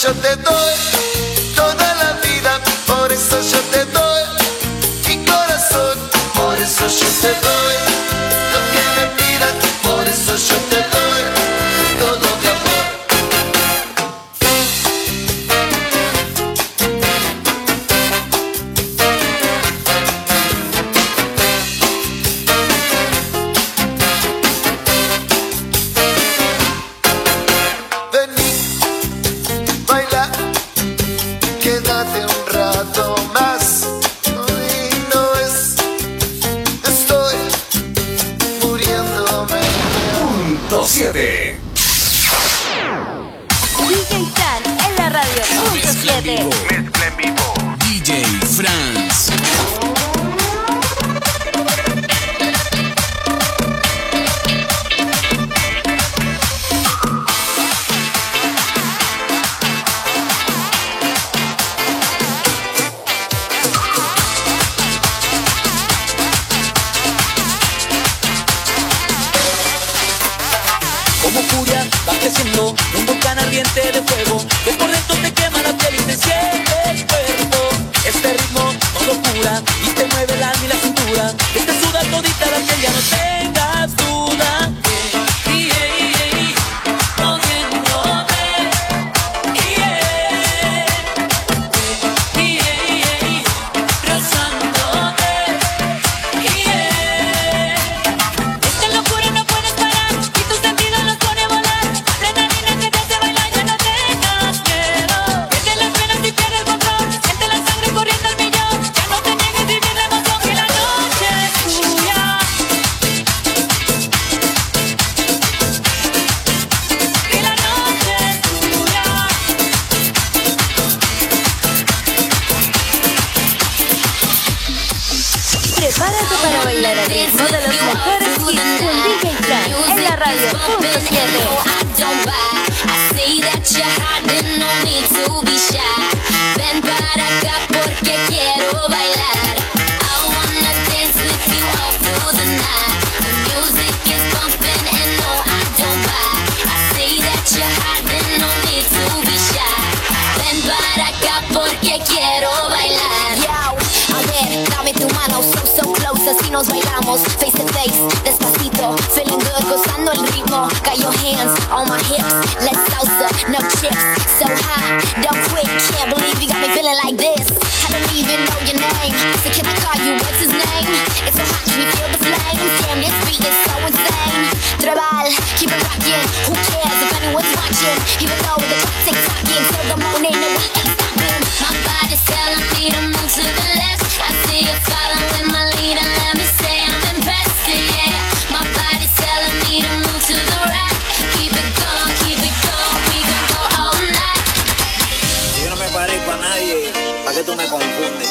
yo te doy toda la vida, por eso yo te doy mi corazón, por eso yo te doy lo que me pidas, por eso yo te doy todo mi amor. Vení, baila, quédate un rato más. Hoy no es, estoy muriéndome. Punto 7. DJ Fran en la radio. Punto 7. Mezcla en vivo. DJ France. Como furia va creciendo un volcán ardiente de fuego, que por dentro te quema la piel y te enciende el cuerpo. Este ritmo con locura y te mueve el alma y la cintura, que te suda todita la piel, ya no tengas duda. Esta locura no puedes parar y tus sentidos los pone a volar. Adrenalina que te hace bailar, ya no tengas miedo. Desde las venas y pierde el control, siente la sangre corriendo al millón. Ya no te niegues, vivir la emoción, que la noche es tuya. Que la noche es tuya. Prepárate para bailar al ritmo de los mejores hits con DJ Fran en la radio. Punto 7. I see that you're hiding, no need to be shy. Ven para acá porque quiero bailar. I wanna dance with you all through the night. The music is bumping and no, I don't bite. I see that you're hiding, no need to be shy. Ven para acá porque quiero bailar. Yo, a ver, dame tu mano, so close, así nos bailamos, face to face, despacito, feeling good, gozando el ritmo, got your hands on my hips, let's salsa, no chips, so high, don't quit, can't believe you got me feeling like this, I don't even know your name, so can I call you, what's his name, it's so hot, can you feel the flames, damn, this beat is so insane, Trabal, keep it rockin', who cares if anyone's watching, even though the clock tick-tocking, till the morning and we ain't stopping, My body's telling me to move to the left. I see you following my lead and let me say I'm impressed, yeah. My body's telling me to move to the right. Keep it going, we gon' go all night. Yo no me parezco a nadie, ¿pa' qué tú me confundes?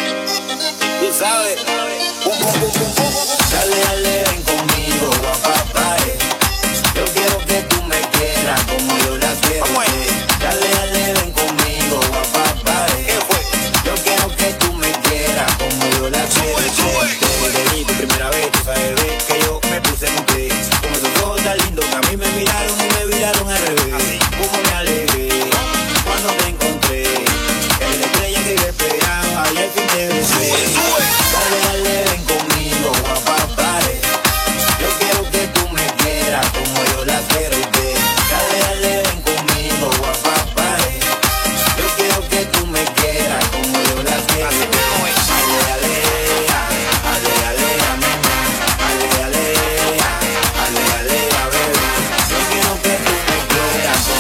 Tú sabes. Pum, pum, pum, pum, pum. Dale, dale, ven conmigo, guapapa. Yo quiero que tú me quieras como yo la quiero. Dale, dale, ven conmigo, guapapa. Yo quiero que tú me quieras como yo la quiero. Desde mi primera vez, tú sabes bien que yo me puse en pie. Como esos ojos tan lindos que a mí me miraron y me viraron al revés. Como me alegré cuando te encontré. Eres la estrella que yo esperaba y al fin te besé. Dale, dale, ven conmigo, guapapa. Yo quiero que tú me quieras como yo la quiero ver. Dale, dale, ven conmigo, guapapa. Yo quiero que tú me quieras como yo la quiero ver. Ale, ale, ale, ale, amén. Ale, ale, ale, ale, a ver. Yo quiero que tú me quieras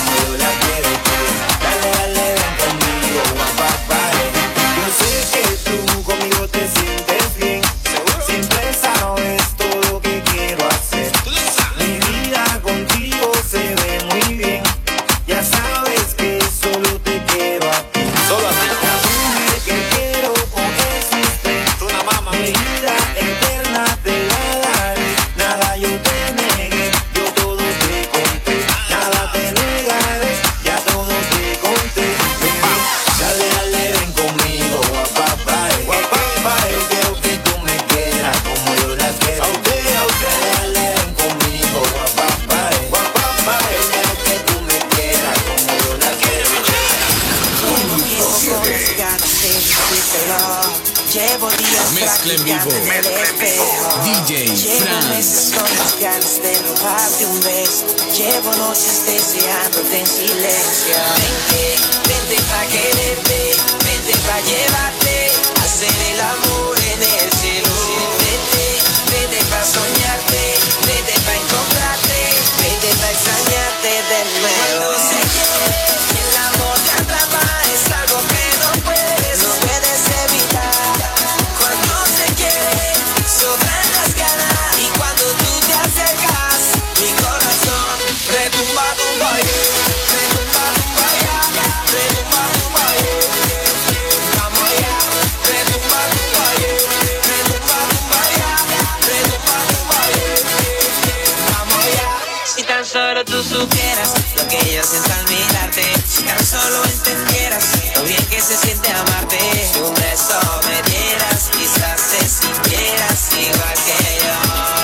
Mezcla en vivo. DJ Franz. Con las ganas de robarte un beso. Llevo noches deseándote en silencio. Vente pa' quererte, vente pa' llevarte, hacer el amor en el cielo. Vente pa' soñarte, vente pa' encontrarte, vente pa' extrañarte de nuevo. Cuando se quiere, el amor te atrapa, es algo que no puedes evitar. Cuando se quiere, sobran las ganas, y cuando tú te acercas, mi corazón retumba, tumba, retumba, tumba, retumba, tumba, vamos allá, retumba, tumba, retumba, tumba, retumba, tumba, vamos allá. Si tan solo tú supieras lo que yo siento al mirarte, si tan solo entendieras lo bien que se siente amarte, si un beso me dieras, quizás te sintieras igual que yo.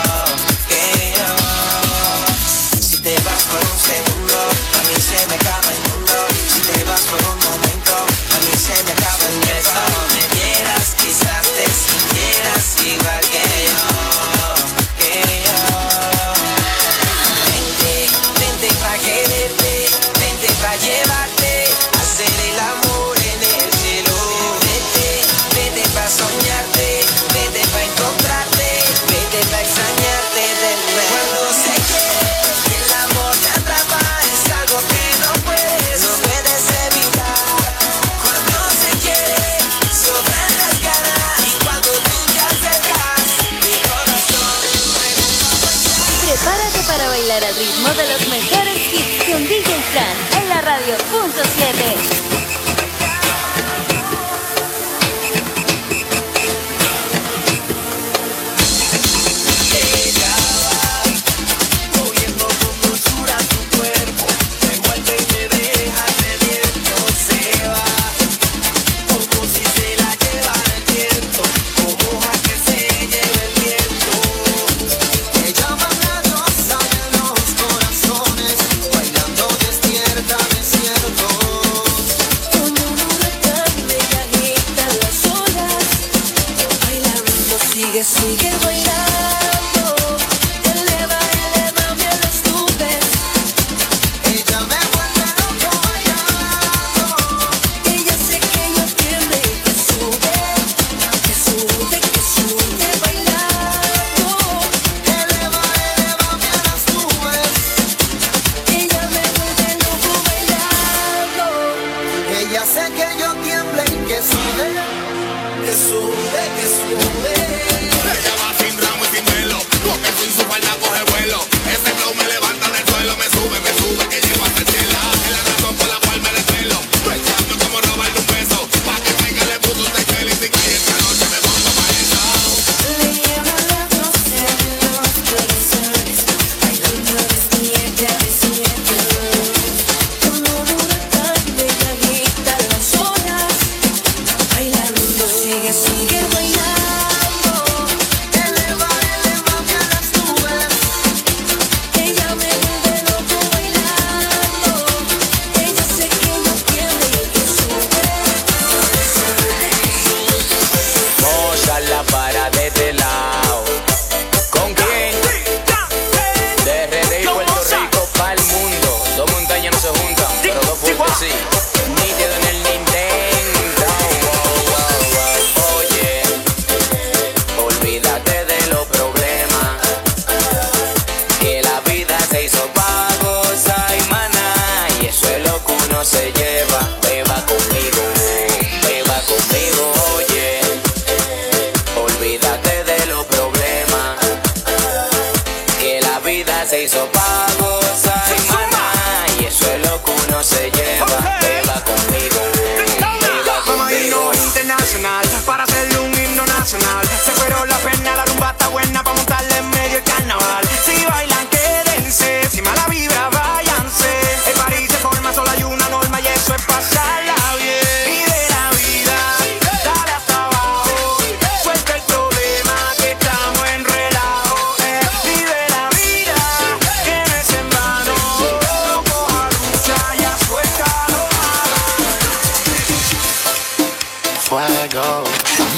Si te vas por un segundo, a mí se me acaba el mundo. Si te vas por un momento, a mí se me acaba el mundo. Si un beso me dieras, quizás te sintieras igual que yo. Vente pa' quererte, vente pa' llevarte, hacer el amor en el cielo. Vente pa' soñarte, vente pa' encontrarte, vente pa' extrañarte de nuevo. Cuando se quiere, el amor te atrapa, es algo que no puedes evitar. Cuando se quiere, sobran las ganas, y cuando tú te acercas, mi corazón Prepárate para bailar al ritmo de los mejores hits con DJ Fran en la radio. Punto 7. Bailando despierta, me siento.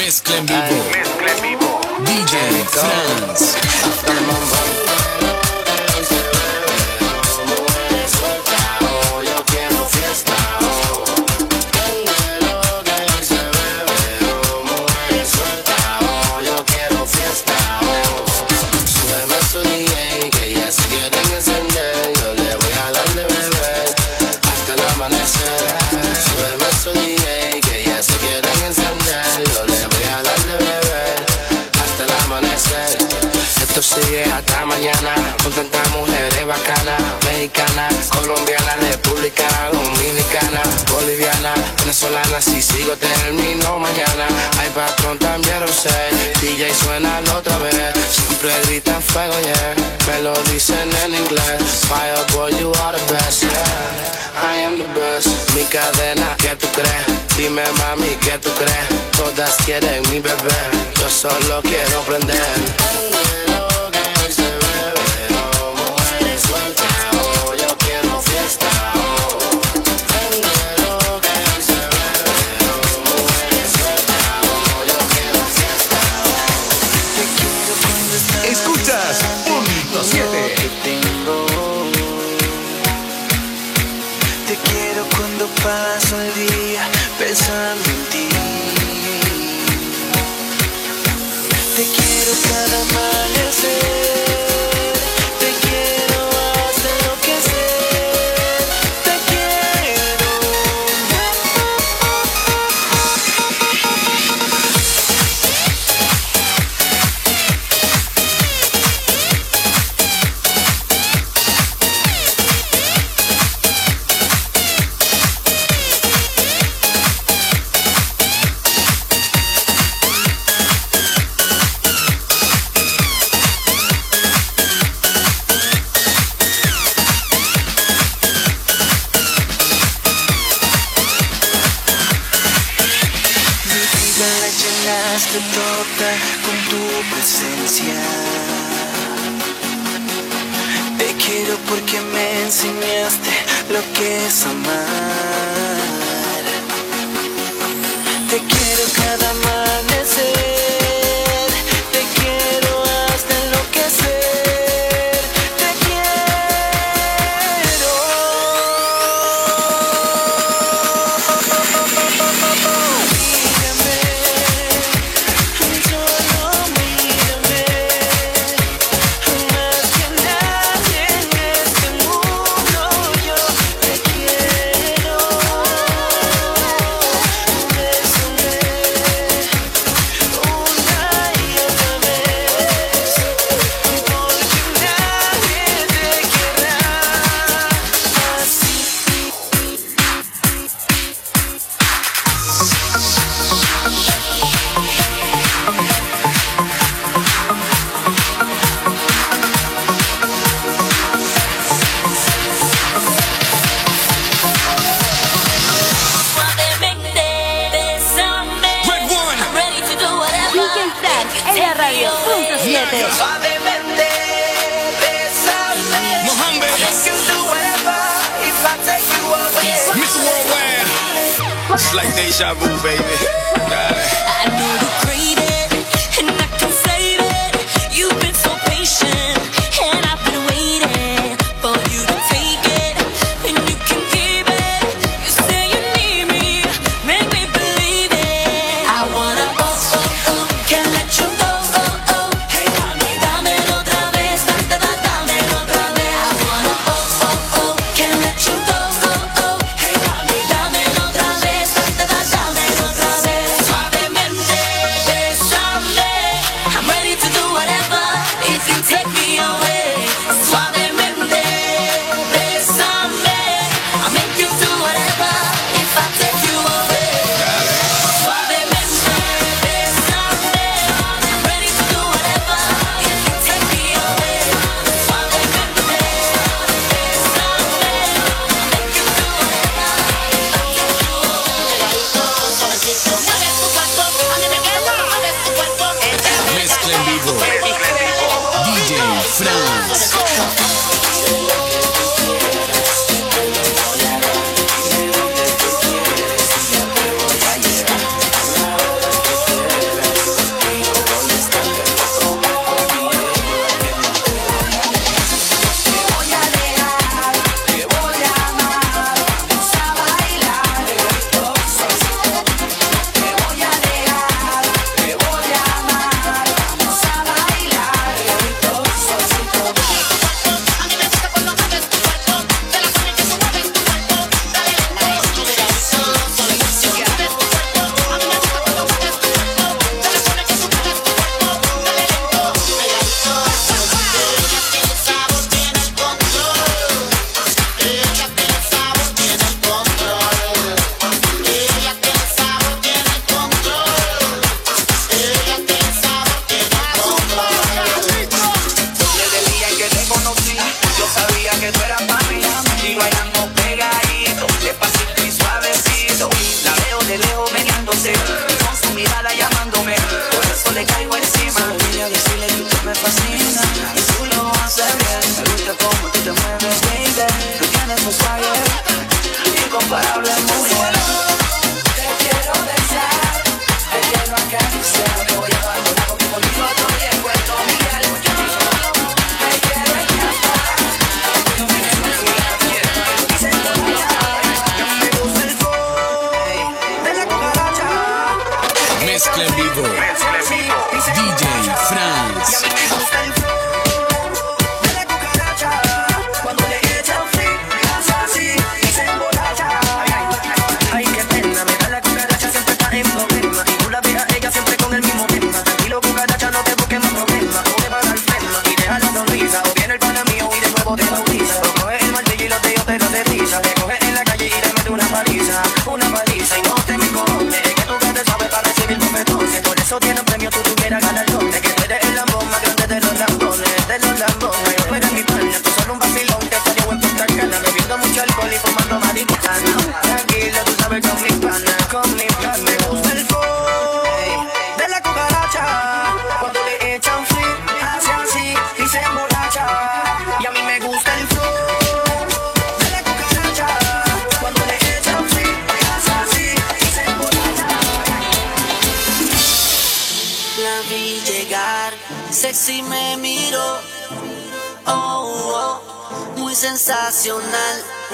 Mezcla en vivo. DJ Franz. Sigue hasta mañana con tantas mujeres bacanas, mexicanas, colombianas, república dominicana, boliviana, venezolana. Si sigo termino mañana. Hay patrón también lo sé. DJ suena otra vez. Siempre gritan fuego, yeah. Me lo dicen en inglés. Fire boy, you are the best, yeah. I am the best. Mi cadena, ¿qué tú crees? Dime mami, ¿qué tú crees? Todas quieren mi bebé. Yo solo quiero prender. Escuchas Punto 7. Te quiero cuando paso el día pensando en ti. Te quiero cada amanecer. Te quiero hasta enloquecer. Te quiero. Llenaste toda con tu presencia. Te quiero porque me enseñaste lo que es amar. Te quiero cada amanecer. Te quiero hasta enloquecer. Te quiero. En la radio, punto 7. Suavemente, bésame. Mohammed. I can do whatever if I take you away. Mr. Worldwide. It's like deja vu, baby. Got it. I know you create it, and I can save it. You've been so patient, and I've been waiting for you to take it, and you can keep it. You say you need me, make me believe it. I wanna can't let you go. Hey, dámelo otra vez, dámelo otra vez. I wanna can't let you go. Hey, dámelo otra vez, dámelo otra vez. Suavemente. los calles. Incomparable mujer, te quiero besar, te quiero acariciar, te voy a abandonar porque contigo estoy en Puerto Miguel. Me quiero escapar, yo me gusta el flow de la cucaracha. Mezcla en vivo. DJ Franz. Y a mí me gusta el flow de la cucaracha. Cuando le echan flip, hace así y se emborracha. Ay, qué pena, me da la cucaracha, siempre está en problema. Y tú la ves a ella siempre con el mismo tema. Tranquilo, cucaracha, no te busques más problemas. O te va a dar flema y deja la sonrisa. O viene el pana mío y de nuevo te bautiza. O coges el martillo y los de ellos te lo desliza. Te coges en la calle y te mete una paliza. Y no te me cojones, que tú te sabes para recibir bofetones. Por eso tiene un premio, tú tuvieras galardones. Que tú eres el lambón más grande de los lambones. De los lambones, tú eres mi pana. Tú solo un vacilón que te llevo en Punta Cana. Bebiendo mucho alcohol y fumando marihuana. Tranquilo, tú sabes con mi pana. Con mi pana. Me gusta el flow de la cucaracha. Cuando le echan flip, hace así y se emborracha. Y a mí me gusta el flow de la cucaracha. Cuando le echan flip, hace así y se emborracha. La vi llegar, sexy me miró, oh, muy sensacional,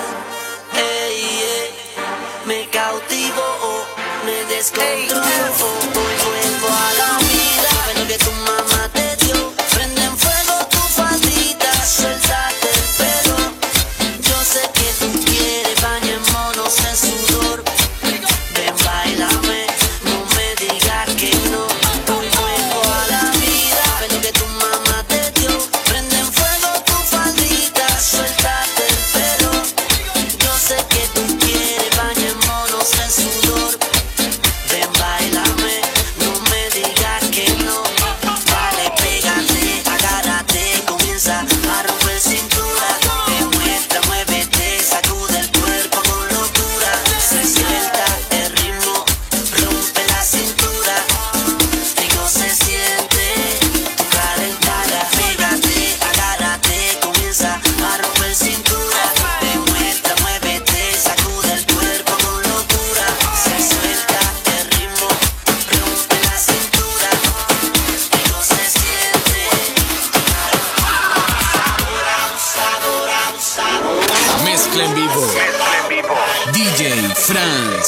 me cautivó, me descontroló, vuelvo a la vida, lo que tu mamá te dio, prende en fuego tu faldita, suéltate el pelo, yo sé que tú quieres, bañémonos en sudor, ven, bailame, no me digas que no. Vuelvo a la vida, ven lo que tu mamá te dio, prende en fuego tu faldita, suéltate el pelo, yo sé que tú quieres, bañémonos en sudor, ven, bailame, no me digas que no, dale, pégate, agárrate, comienza a romper cintura, demuestra, muévete, sacude el cuerpo con locura, se suelta el ritmo, rompe la cintura, rico se siente, tu calentada, pégate, agárrate, comienza a romper cintura, demuestra, muévete, sacude el cuerpo con locura, se suelta el ritmo, rompe la cintura, rico se siente. Mezcla en vivo. DJ Franz.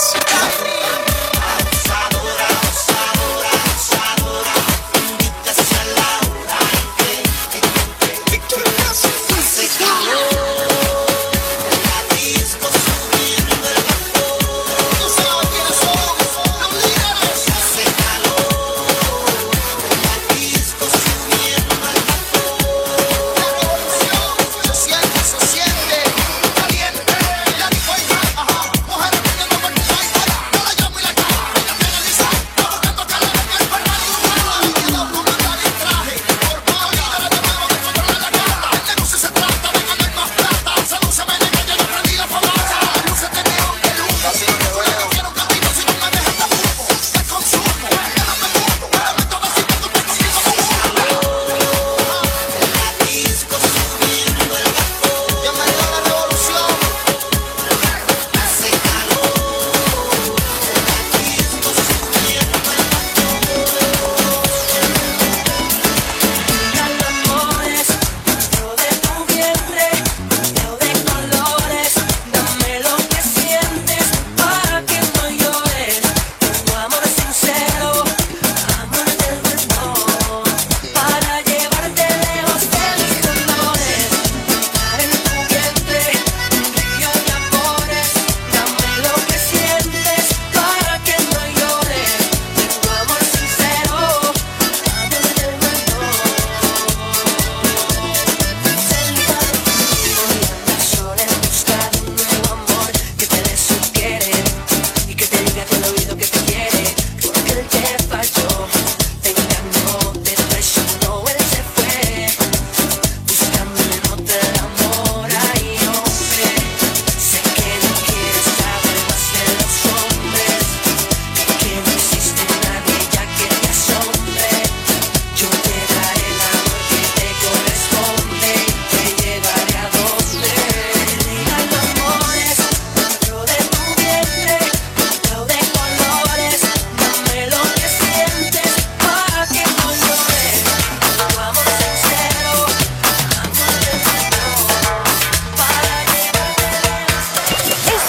Se siente caliente, la disco, mujeres pidiendo por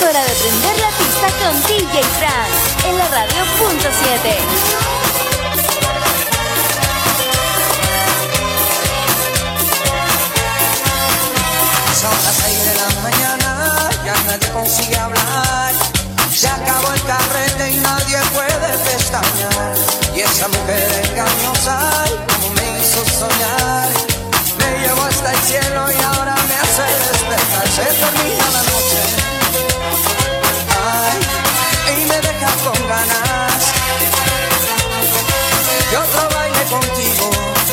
hora de prender la pista con DJ Franz en la radio .7. Son las 6 de la mañana, ya nadie consigue hablar. Se acabó el carrete y nadie puede pestañear. Y esa mujer engañosa, ay, como me hizo soñar. Me llevó hasta el cielo y ahora me hace despertar. Se termina la noche, ay, y me deja con ganas de otro baile contigo,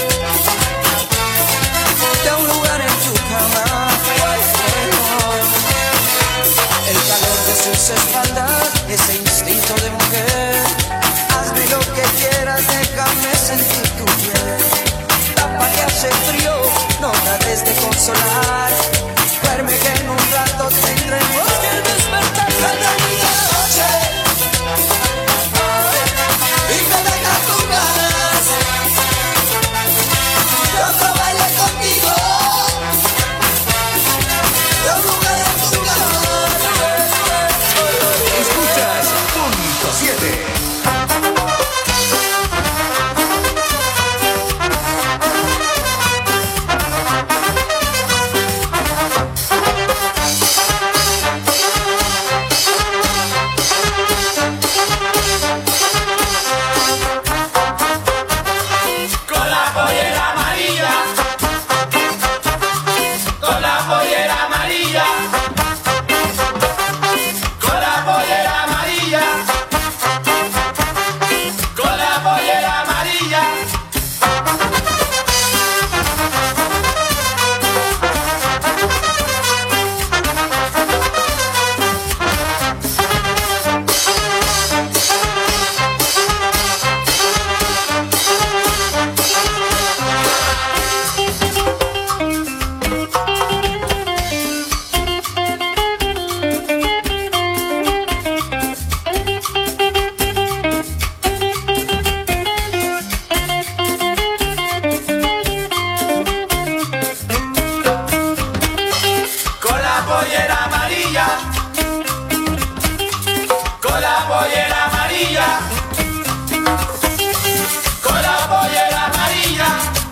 de un lugar en tu cama. El calor de sus espaldas, ese instinto de mujer. Hazme lo que quieras, déjame sentir tu piel. Tapa que hace frío, no trates de consolar. Duerme que en un rato tendremos que despertar cada noche. Y me dejas con ganas de otro baile contigo, de un lugar en tu cama. Escuchas .7. Con la pollera amarilla, con la pollera amarilla, con la pollera amarilla, con la pollera amarilla. Con la pollera amarilla, con la pollera amarilla, con la pollera amarilla,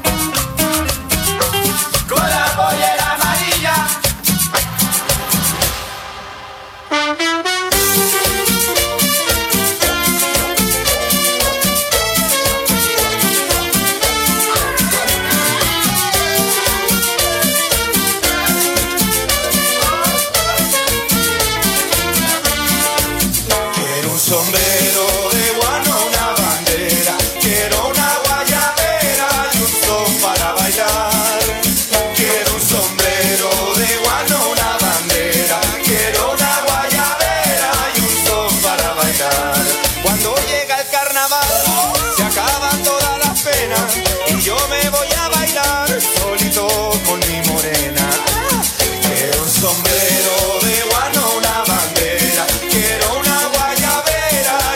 con la pollera amarilla. Quiero un sombrero de guano, una bandera. Quiero una guayabera y un son para bailar. Quiero un sombrero de guano, una bandera. Quiero una guayabera y un son para bailar. Cuando llega el carnaval, se acaban todas las penas y yo me voy a bailar solito con mi morena. Quiero un sombrero de guano, una bandera. Quiero una guayabera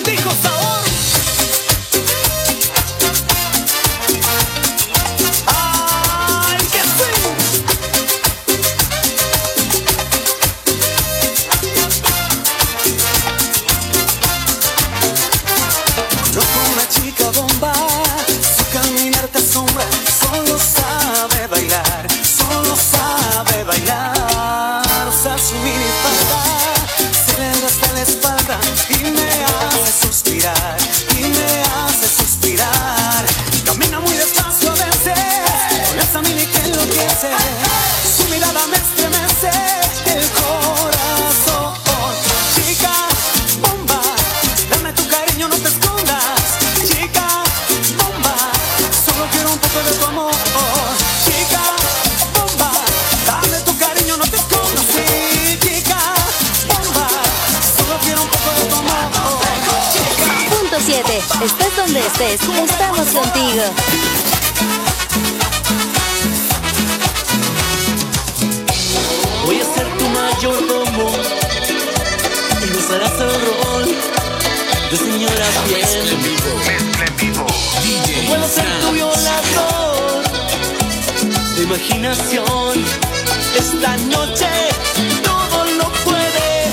bendijo, sabor. ¡Ay, que sí! Conozco una chica bomba, su caminar te asombra, solo sabe bailar, solo sabe bailar. Usa su minifalda, se le rasga la espalda y me hace suspirar, y me hace suspirar. Camina muy despacio a veces, con esa mini que enloquece, su mirada me estremece el corazón. Chica bomba, dame tu cariño, no te escondas. Chica bomba, solo quiero un poco de tu amor. Chica bomba, dame tu cariño, no te escondas. Sí, chica bomba, solo quiero un poco de tu amor. Punto 7. Estés donde estés, estamos contigo. Voy a ser tu mayordomo y gozarás el rol de señora Mezcla en fiel. vivo. DJ Puedo ser tu Franz. violador de imaginación. Esta noche todo lo puede.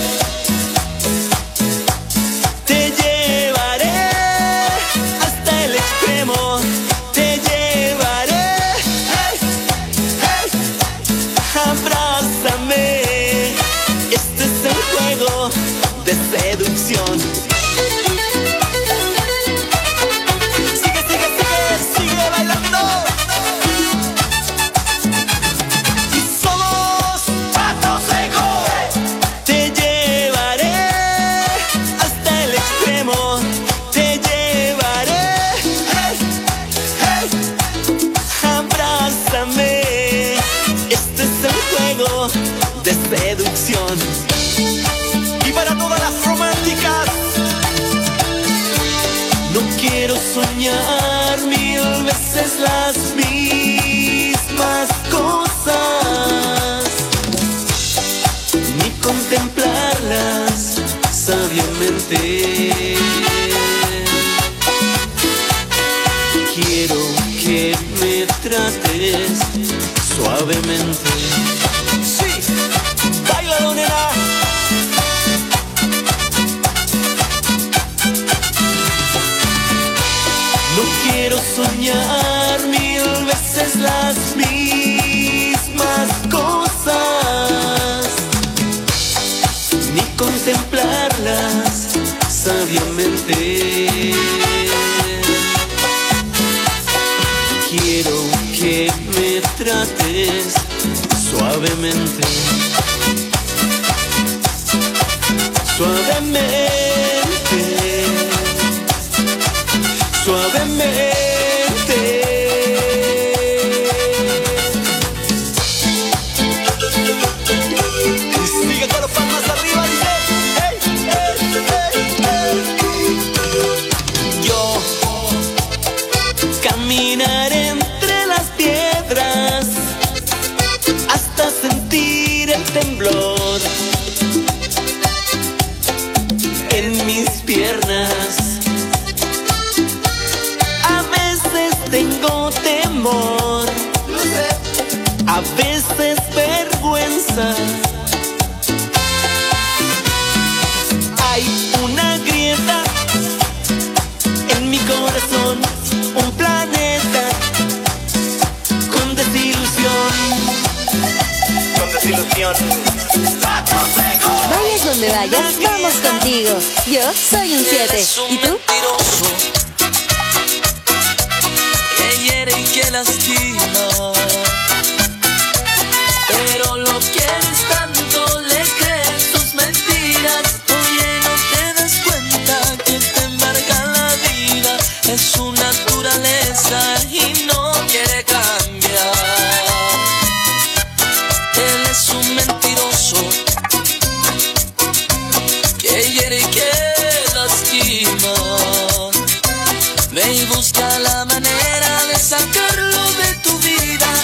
Te llevaré hasta el extremo. Te llevaré. Hey, hey. Abrázame. Este es el juego de seducción. Sigue, sigue, sigue, sigue bailando. Y somos Pato Seco. Te llevaré hasta el extremo. Te llevaré. Hey, hey. Abrázame. Este es el juego de seducción. Y para todas las románticas, no quiero soñar 1000 veces las mismas cosas, ni contemplarlas sabiamente. Quiero que me trates suavemente. Sí, bailalo, nena. No quiero soñar 1000 veces las mismas cosas, ni contemplarlas sabiamente. Quiero que me trates suavemente. Suavemente. Suavemente. Y sigue con los palmas arriba, dice hey, hey, hey, hey. Yo caminaré entre las piedras hasta sentir el temblor en mis piernas. Tengo temor, a veces vergüenza. Hay una grieta en mi corazón, un planeta con desilusión. Con desilusión. Vayas donde vayas, vamos contigo. Yo soy un 7. ¿Y tú? Y que lastima, pero lo quieres tanto, le crees tus mentiras. Oye, no te das cuenta que te embarga la vida. Es su naturaleza y no quiere cambiar. Él es un mentiroso que hiere y que lastima. Ve y busca la manera de sacarlo de tu vida.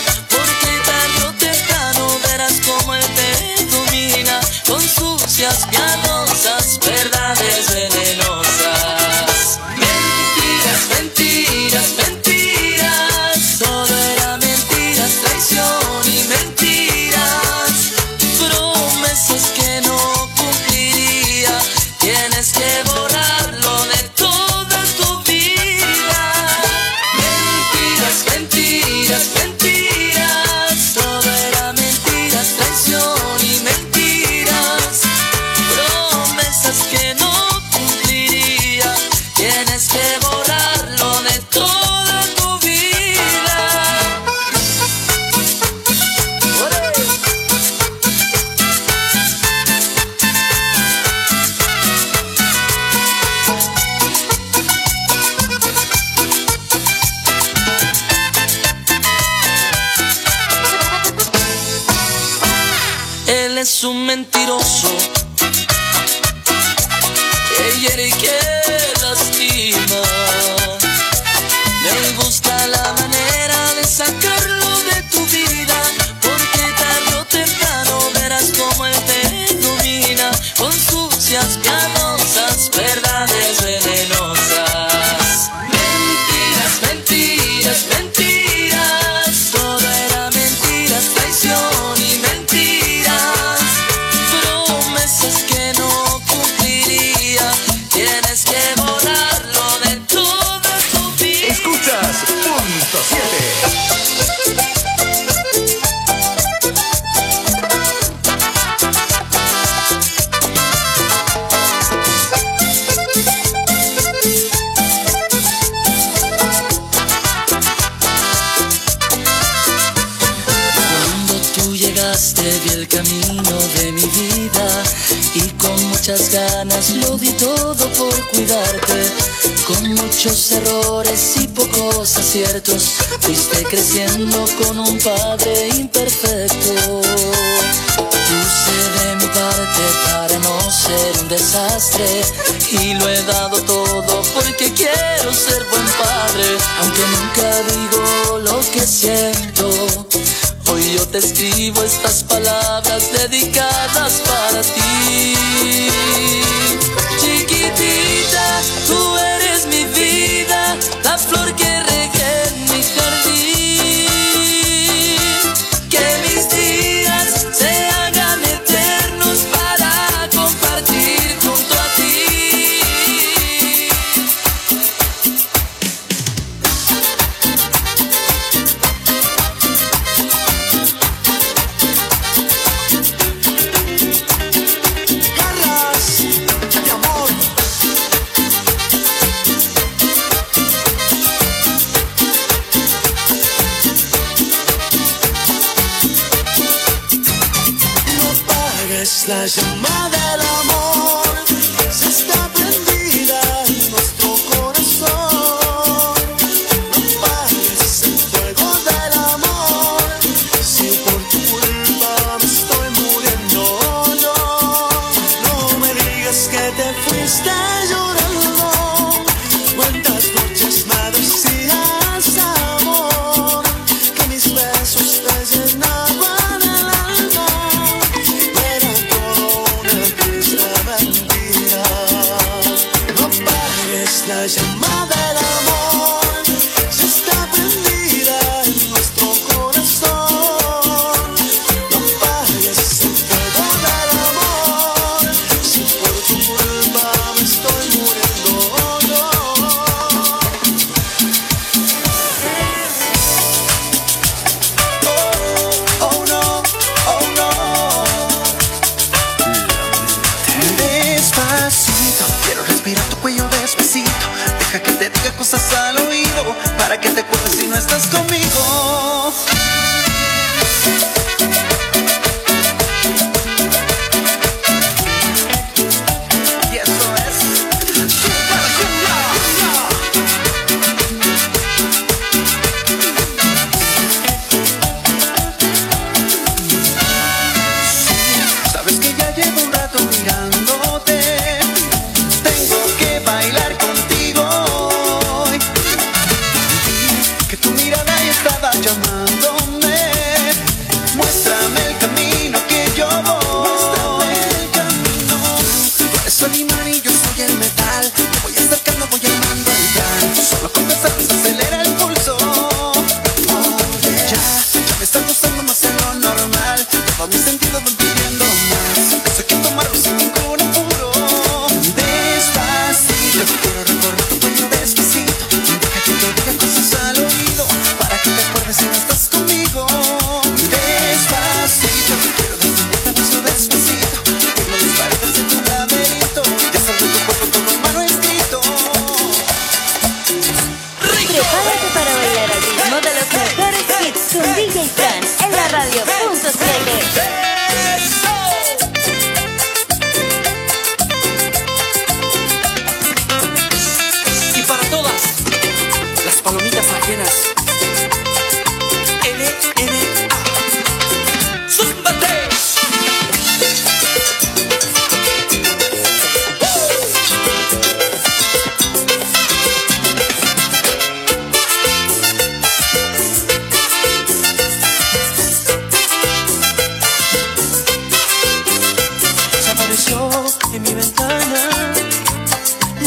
es un mentiroso que hiere y que lastima. Me gusta la manera de sacarlo de tu vida, porque tarde o temprano verás cómo él te domina con sucias, piadosas verdades venenosas. Mentiras, mentiras, mentiras, todo era mentiras, traición y mentiras, promesas que no cumpliría. Tienes que borrarlo de toda tu vida. Escuchas Punto 7. Vi el camino de mi vida y con muchas ganas lo di todo por cuidarte. Con muchos errores y pocos aciertos fuiste creciendo con un padre imperfecto. Puse de mi parte para no ser un desastre y lo he dado todo porque quiero ser buen padre. Aunque nunca digo lo que siento, hoy yo te escribo estas palabras dedicadas para ti. Chiquitita, tú eres mi vida, la flor que regué en mi jardín. Que mis días se hagan eternos para compartir junto a ti. La llama del amor se está prendida en nuestro corazón. No pares el fuego del amor, si por tu culpa me estoy muriendo yo. No me digas que te fuiste llorando, cuántas noches me decías amor, que mis besos te llenaban el alma. La llama del amor se está prendida en nuestro corazón. No apagues el fuego del amor, si por tu culpa me estoy muriendo yo. Oh no, oh no. Despacito, quiero respirar tu cuello despacito. Deja que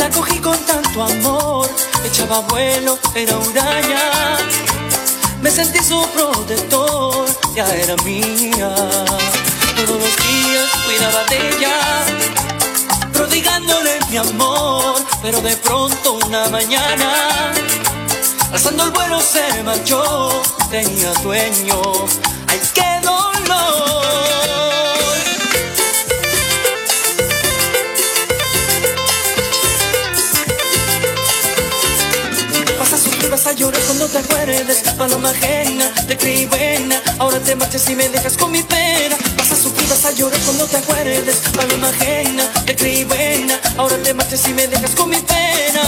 la cogí con tanto amor, echaba vuelo, era huraña. Me sentí su protector, ya era mía. Todos los días cuidaba de ella, prodigándole mi amor. Pero de pronto una mañana, alzando el vuelo se marchó, tenía dueño. ¡Ay, qué dolor! Vas a sufrir, vas a llorar cuando te acuerdes, paloma ajena, te creí buena, ahora te marchas y me dejas con mi pena. Vas a sufrir, vas a llorar cuando te acuerdes, paloma ajena, te creí buena, ahora te marchas y me dejas con mi pena.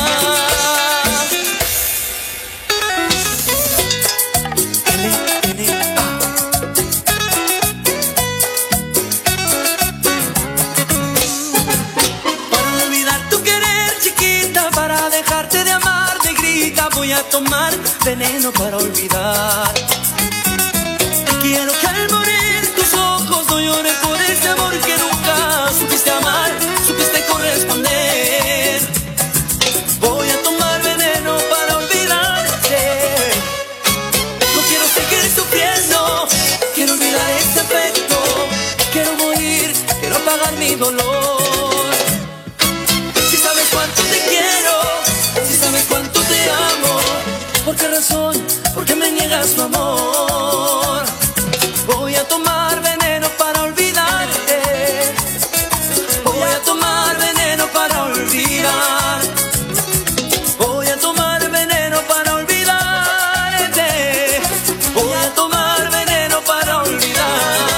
Voy a tomar veneno para olvidar. Quiero que al morir tus ojos no lloren por ese amor que nunca supiste amar, supiste corresponder. Voy a tomar veneno para olvidarte. No quiero seguir sufriendo, quiero olvidar este efecto. Quiero morir, quiero apagar mi dolor. Si sabes cuánto te quiero, si sabes cuánto te amo, ¿por qué razón? ¿Por qué me niegas tu amor? Voy a tomar veneno para olvidarte. Voy a tomar veneno para olvidar. Voy a tomar veneno para olvidarte. Voy a tomar veneno para olvidar.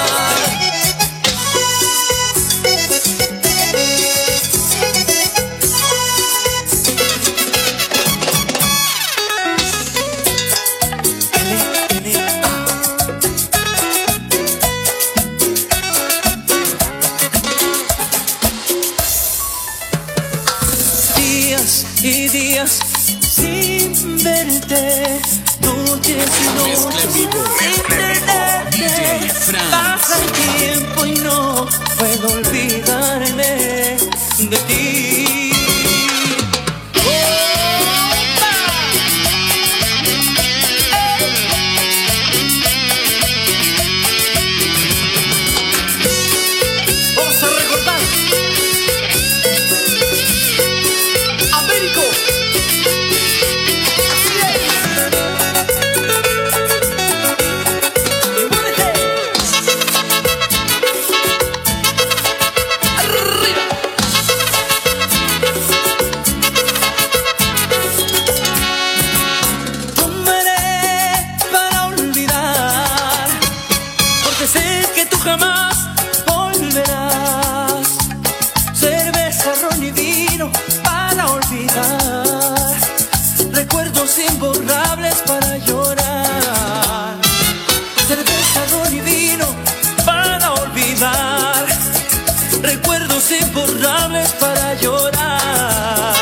Y días sin verte, noches y noches sin tenerte. Pasa el tiempo y no puedo olvidarme de ti. Vamos a recordar Américo. Sé que tú jamás volverás. Cerveza, ron y vino para olvidar. Recuerdos imborrables para llorar. Cerveza, ron y vino para olvidar. Recuerdos imborrables para llorar.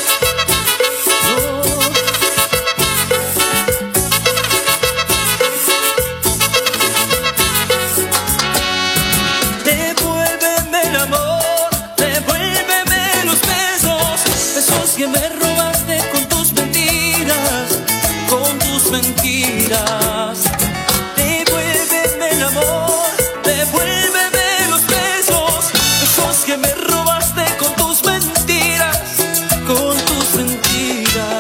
Que me robaste con tus mentiras, con tus mentiras. Devuélveme el amor, devuélveme los besos, besos que me robaste con tus mentiras, con tus mentiras.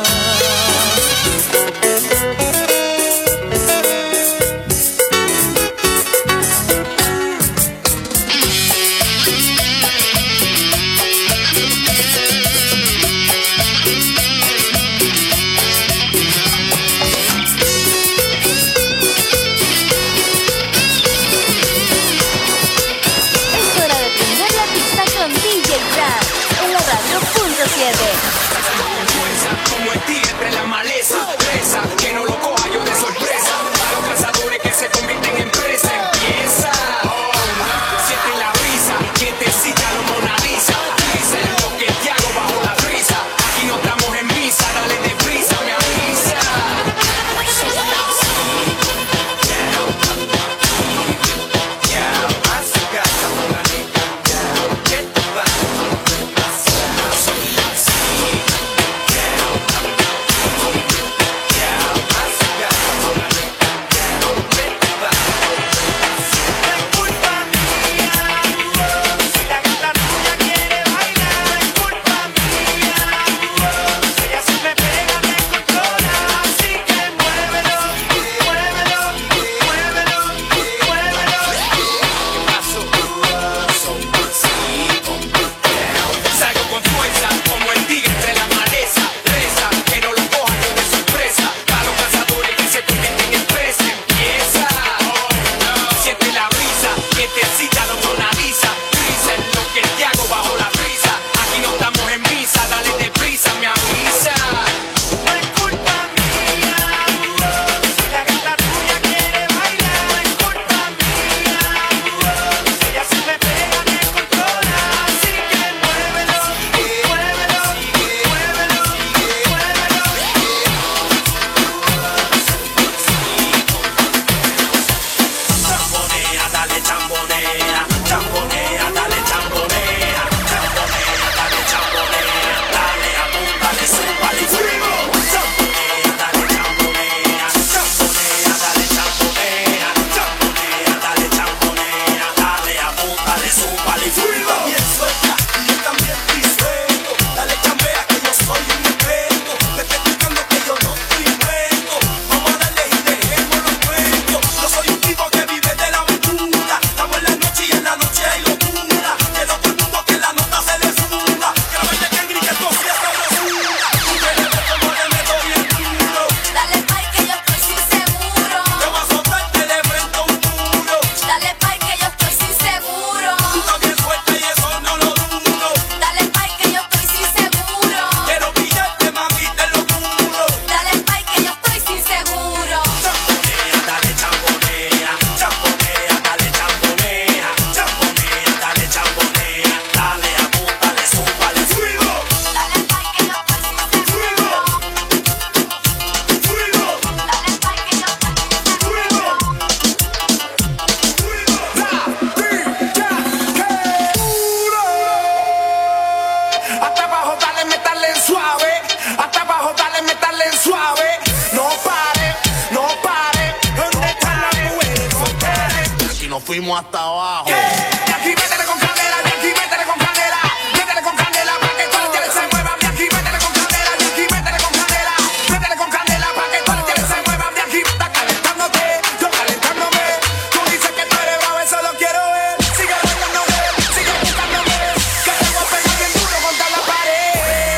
fuimos hasta abajo. De aquí métele con candela, de aquí métele con candela. Métele con candela pa' que todas las tienes se muevan. De aquí métele con candela, de aquí métele con candela. Métele con candela pa' que todas las tienes se muevan. De aquí está calentándote, yo calentándome. Tú dices que tú eres bravo, eso lo quiero ver. Sigue bailándome, sigue buscándome. Que te voy a pegar bien duro contra la pared.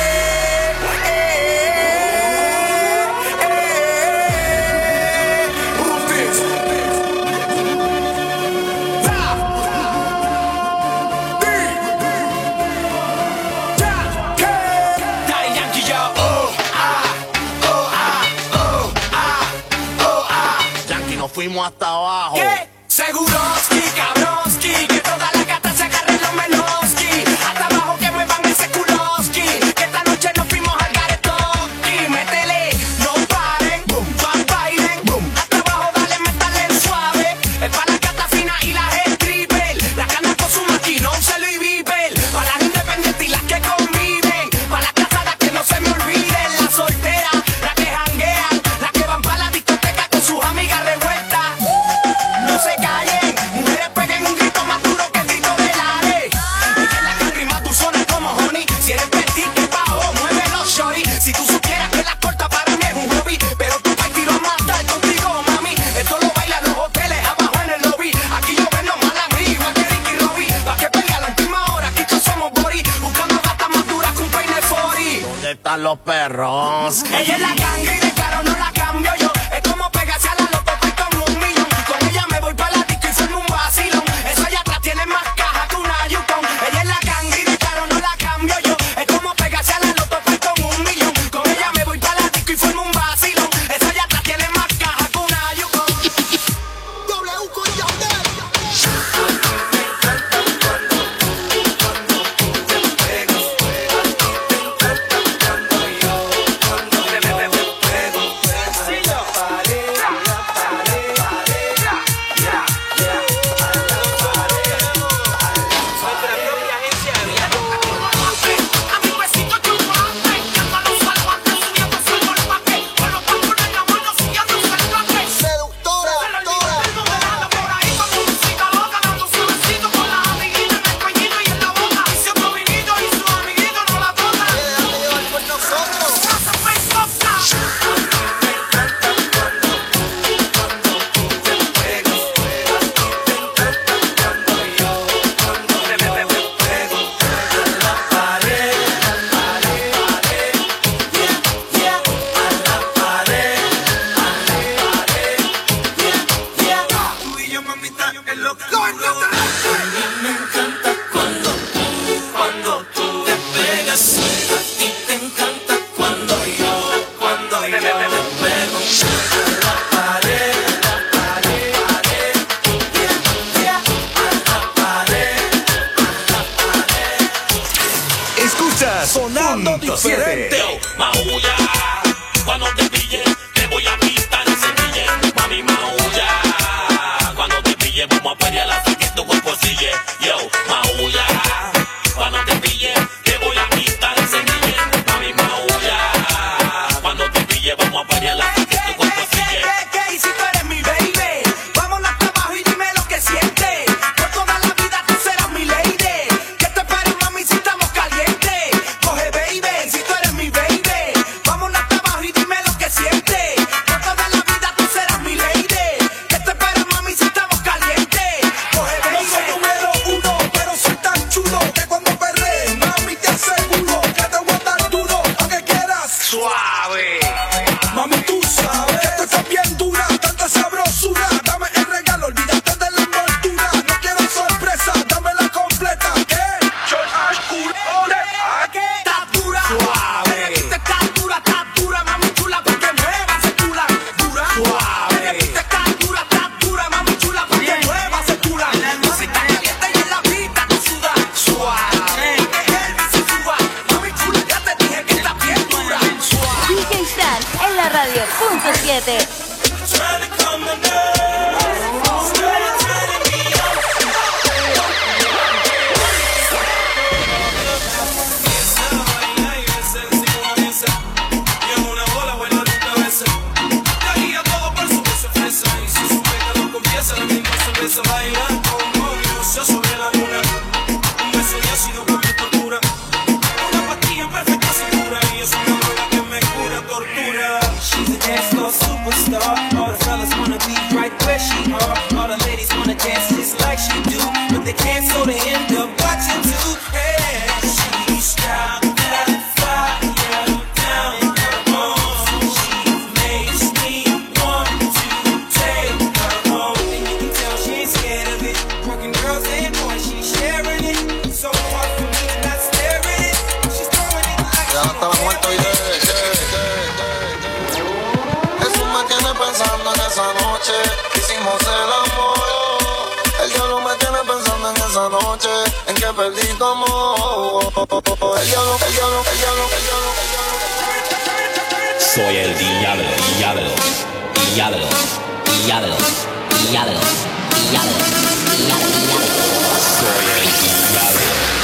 Fuimos hasta abajo. ¿Qué? Seguroski, cabroski, que todas las gatas se agarren los meloski. Hasta abajo que muevan ese culoski, que esta noche nos fuimos al garetoski. Métele, no paren, boom, bailen, boom. Hasta abajo dale, métale suave. Es para las gatas finas y las stripper. Las que andan con su maquinón, se lo y viper. Para las independientes y las que conviven. Para las casadas que no se me olviden. Las solteras, las que janguean, las que van para la discoteca con sus amigas revueltas. No se callen, mujeres peguen un grito más duro que el grito del Are. Y que la can rima tú sonas como honey. Si eres petit, que bajo, muévelo, shorty. Si tú supieras que la corta para mí es un hobby, pero tú pa' tiro a matar contigo, mami. Esto lo bailan los hoteles, abajo en el lobby. Aquí yo vendo mal a mí, igual que Ricky Robbie. Pa' que pelea a la última hora, aquí todos somos body. Buscando gatas más duras que un peine 40. ¿Dónde están los perros? Ella es la ganga y de claro no la cambio yo. Es como pegarse a la loto, estoy como un millón. Con ella me voy para la disco y formo un vacilón. Eso allá atrás tiene más caja que una Yukon. Ella es la ganga y de claro no la cambio yo. Es como pegarse a la loto, estoy como un millón. Con ella me voy para la disco y formo un vacilón. Eso allá atrás tiene más caja que una Yukon. W con Yandel. Escuchas Sonando Diferente. Maulla, cuando te pille, te voy a quitar ese bille. Mami, maulla, cuando te pille, vamos a pelear hasta que tu cuerpo sigue. Yo, maulla, cuando te pille, te voy a quitar ese bille. Mami, maulla, cuando te pille, vamos a pelear hasta que tu cuerpo sigue. ¿Qué? Y si tú eres mi baby, vámonos hasta abajo y dime lo que sientes. Por toda la vida tú serás mi lady. Que te esperes, mami, si estamos calientes. Coge, baby, si tú eres mi baby, vámonos hasta abajo y dime lo que sientes. Por toda la vida tú serás mi lady. Que te esperes, mami, si estamos calientes. Coge, baby. No soy número uno, pero soy tan chulo que cuando perrees, mami, te aseguro que te voy a dar duro, aunque quieras. Suave. Mami, tú sabes que tú estás bien dura, tanta sabrosura. Dame el regalo, olvídate de la envoltura. No quiero sorpresa, dame la completa. ¿Qué? ¿Qué? Estás dura, suave. Estás dura, mami chula, porque muevas ese cula. Dura, suave. Estás dura, mami chula, porque muevas ese cula. No se está caliente y en la pista tú sudas. Suave. Que Elvis se suba. Mami chula, ya te dije que estás bien dura. Suave. DJ Stan en la radio, punto 7. Baila con ya estaba muerto y eso me tiene pensando en esa noche. Hicimos el amor. El diablo me tiene pensando en esa noche en que perdí tu amor. El diablo. Soy el diablo. Soy el diablo.